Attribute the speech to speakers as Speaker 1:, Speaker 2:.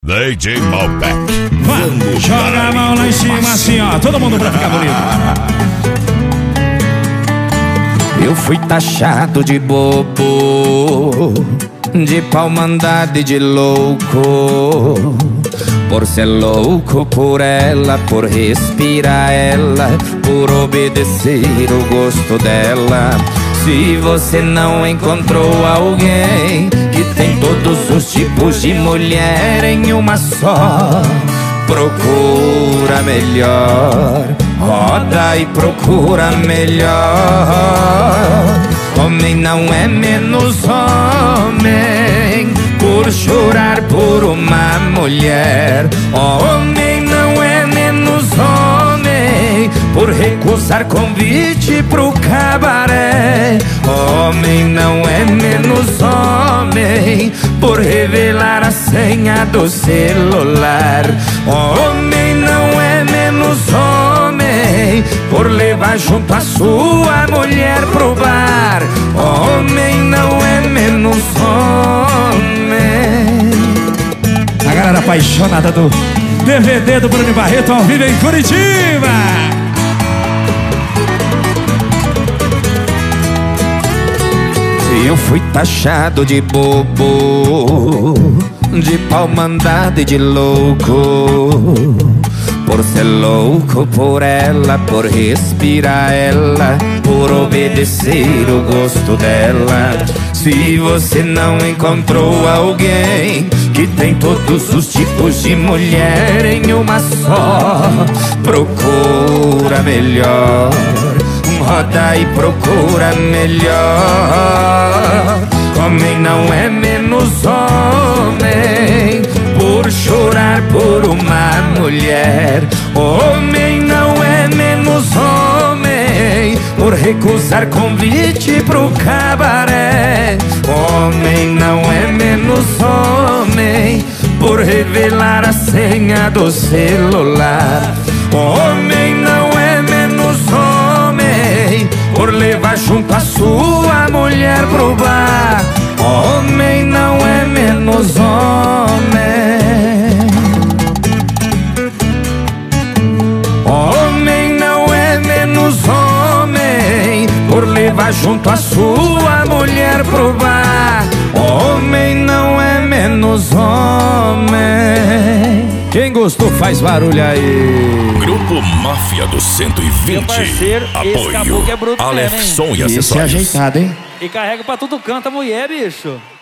Speaker 1: DJ Malbec.
Speaker 2: Vamos, joga a mão lá em cima assim, ó. Todo mundo pra ficar bonito.
Speaker 3: Eu fui taxado de bobo, de pau mandado e de louco, por ser louco por ela, por respirar ela, por obedecer o gosto dela. Se você não encontrou alguém que tem todos os tipos de mulher em uma só, procura melhor, roda e procura melhor. Homem não é menos homem por chorar por uma mulher. Homem não é menos homem por recusar convite pro cabaré. Homem não é menos homem por revelar a senha do celular. Homem não é menos homem por levar junto a sua mulher pro bar. Homem não é menos homem.
Speaker 2: A galera apaixonada do DVD do Bruno Barreto ao vivo em Curitiba.
Speaker 3: Eu fui taxado de bobo, de pau mandado e de louco, por ser louco por ela, por respirar ela, por obedecer o gosto dela. Se você não encontrou alguém que tem todos os tipos de mulher em uma só, procura melhor, roda e procura melhor. Homem não é menos homem por chorar por uma mulher. Homem não é menos homem por recusar convite pro cabaré. Homem não é menos homem por revelar a senha do celular. Homem não é menos homem por levar junto a sua mulher pro bar. Homem não é menos homem. Homem não é menos homem por levar junto a sua mulher pro bar. Homem não é menos homem.
Speaker 2: Quem gostou faz barulho aí.
Speaker 1: Grupo Máfia do 120.
Speaker 4: Meu parceiro, esse caboclo é bruto mesmo, hein?
Speaker 1: Alefson e
Speaker 2: Esse é
Speaker 1: acessórios.
Speaker 2: ajeitado, hein?
Speaker 4: E carrega pra tudo canto a mulher, bicho.